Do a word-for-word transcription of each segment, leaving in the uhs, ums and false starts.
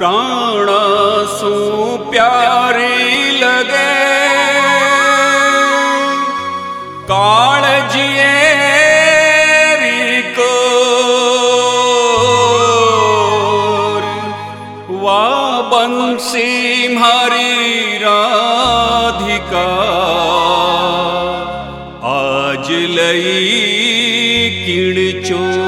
प्राण सु प्यारी लगे काळजिए को वा बंसी मारी राधिका आज लई किण चोर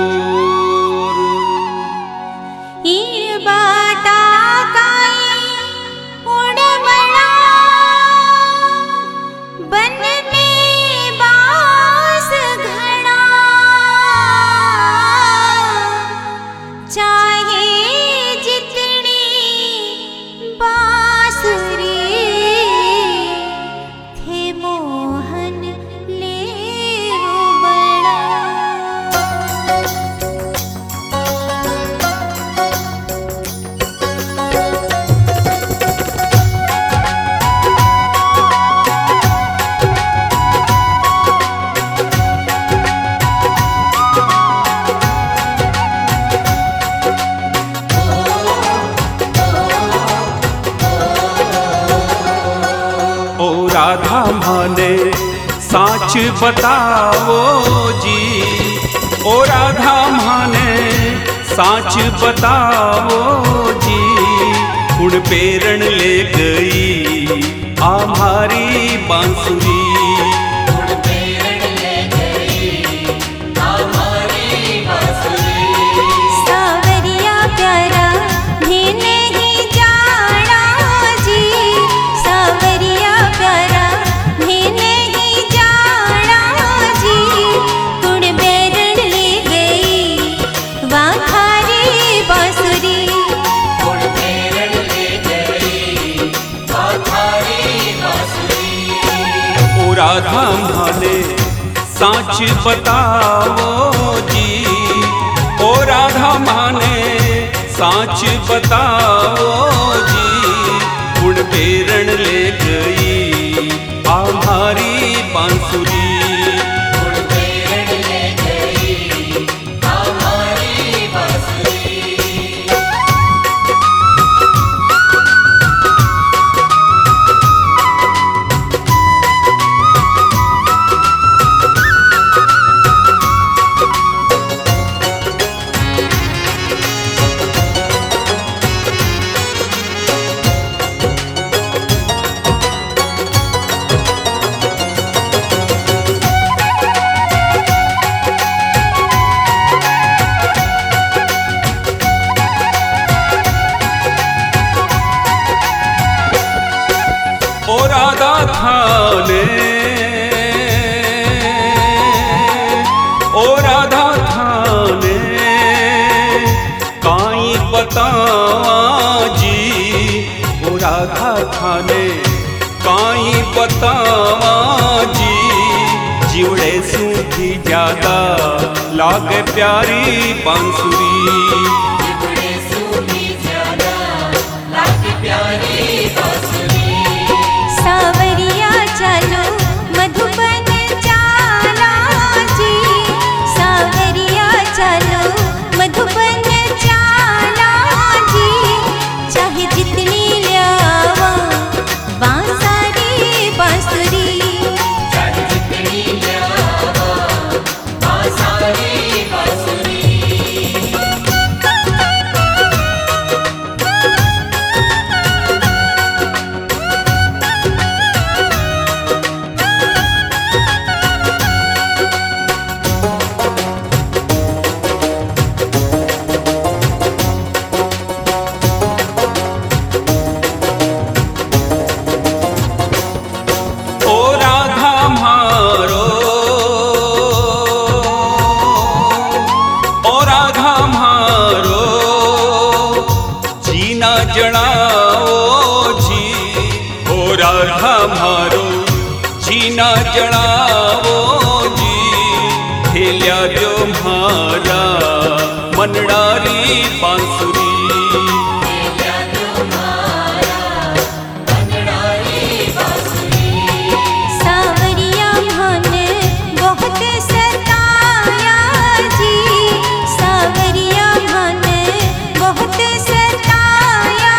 राधा माने साच बताओ जी, ओ राधा माने साच बताओ जी, कुण पेरण ले गई आमारी बांसुरी। राधा माने साच बताओ जी, ओ राधा माने साच बताओ जी, कुण पेरण ले गई आमारी बांसुरी। ओ राधा थाने, ओ राधा थाने काई बतावा जी, ओ राधा थाने काई बतावा जी, जीवड़े सूखी ज्यादा लागे प्यारी बांसुरी। सावरिया चलो मधुबन चाला जी, सावरिया चलो मधुबन चाला जी, चाहे जितनी ल्यावा बांसारी बांसुरी। चाहे जितनी ल्यावा बांसारी बांसुरी। जणाओ जी, ओ राधा मारो जीना जणाओ जी, खेल्या जो मारा मनडारी बांसुरी। सावरिया मन बहुत सताया जी, सावरिया मन बहुत सताया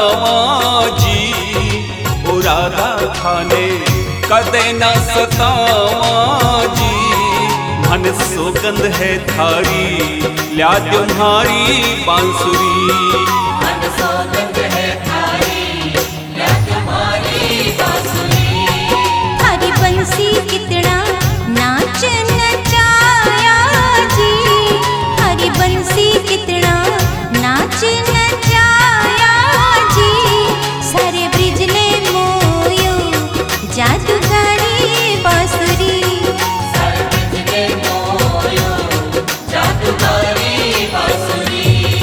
जावां जी। ओ राधा थाने कदे न सतावां जी। मन सौगंध है थारी ल्या तुम्हारी बांसुरी। मन सौगंध है थारी ल्या तुम्हारी बांसुरी। हरी बंसी कितना नाच नचाया जी। हरी बंसी कितना नाच नचाया जी। सारे ब्रिजले मोयो जादूगारी बांसुरी। सर्वजने मोयो जादूगारी बांसुरी।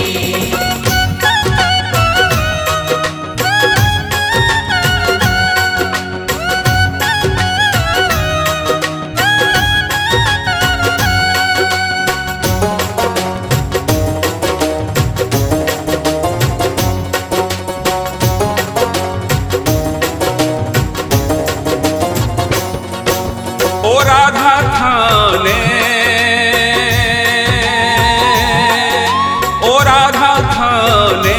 ओ राधा थाने ओ राधा थाने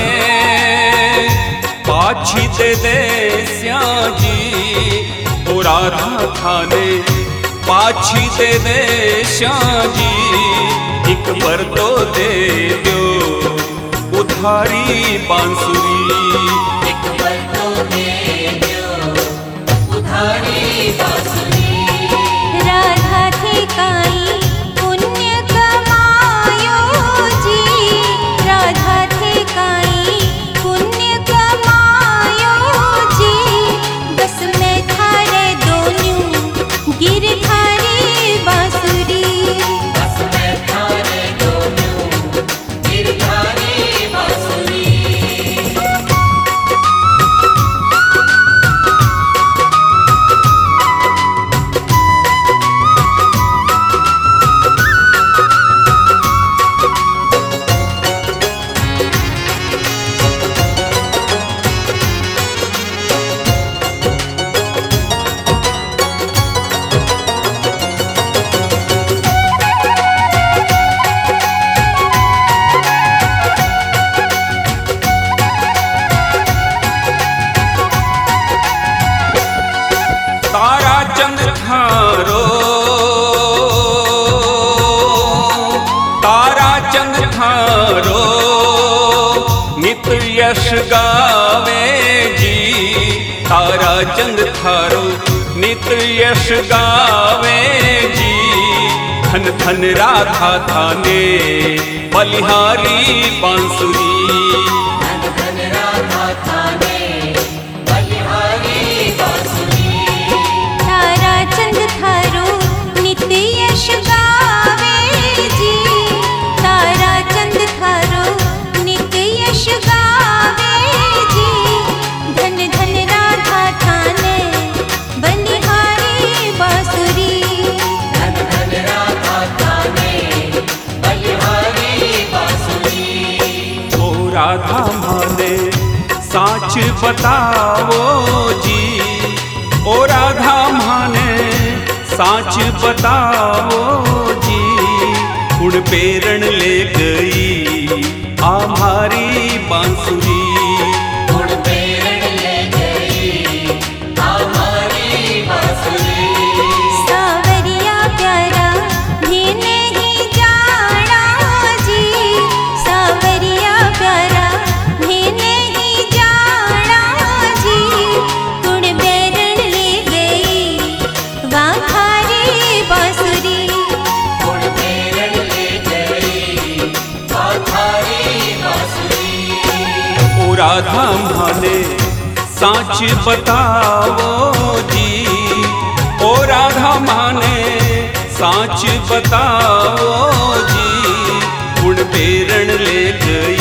पाछी दे दे श्यां जी। ओ राधा थाने पाछी दे दे श्यां जी। एक बार तो दे दो उधारी बांसुरी। एक बार तो दे दो उधारी बांसुरी। राधा थे काई पुण्य कमायो जी। राधा थे काई पुण्य कमायो जी। बस मैं थारे दोन्यू गिर थारी बांसुरी। बस मैं थारे दोनों गिरधारी बांसुरी। तारा चंद थारो तारा चंद थारो नित यश गावे जी। तारा चंद थारो नित यश गावे जी। धन धन राधा थाने बलिहारी बांसुरी। धन धन राधा थाने बलिहारी बांसुरी। तारा चंद थारो नित्य यश गावे जी। तारा चंद थारो नित्य यश गावे जी। धन धन राधा थाने बलिहारी बांसुरी। धन धन राधा थाने बलिहारी बांसुरी। ओ राधा माने साच बताओ जी। ओ राधा माने साच बताओ जी। कुण पेरण ले गई आम्हारी बांसुरी। गुण पेरण ले गई हमारी बांसुरी। सावरिया प्यारा भी नहीं जाना जी। सावरिया प्यारा भी नहीं जाना जी। कुण बेरण ले गई वाखारी बांसुरी। गुण पेरण ले गई हमारी बांसुरी। ओ राधा माने साच बताओ जी। ओ राधा माने साच बताओ जी। कुण पेरण ले गई